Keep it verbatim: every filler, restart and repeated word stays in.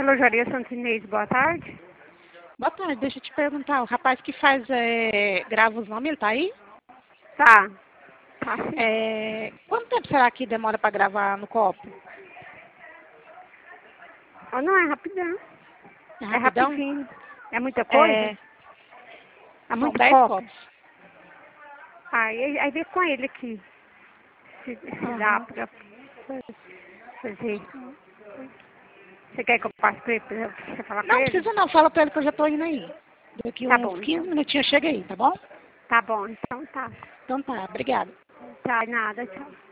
relojaria Santo Inês, boa tarde. Boa tarde, deixa eu te perguntar, o rapaz que faz, é, grava os nomes, ele tá aí? Tá. Tá sim. É, quanto tempo será que demora para gravar no copo? Oh, não, é rapidão. É É rapidão? rapidinho. É muita coisa? É, É são muito dez copo? copos. Aí, aí vê com ele aqui. Se, se dá Aham. pra fazer. Você quer que eu passe pra ele pra você falar com Não ele? precisa não, fala pra ele que eu já tô indo aí. Daqui Tá uns bom, quinze então. minutinhos eu chego aí, tá bom? Tá bom, então tá. Então tá, obrigada. Tá, nada, tchau.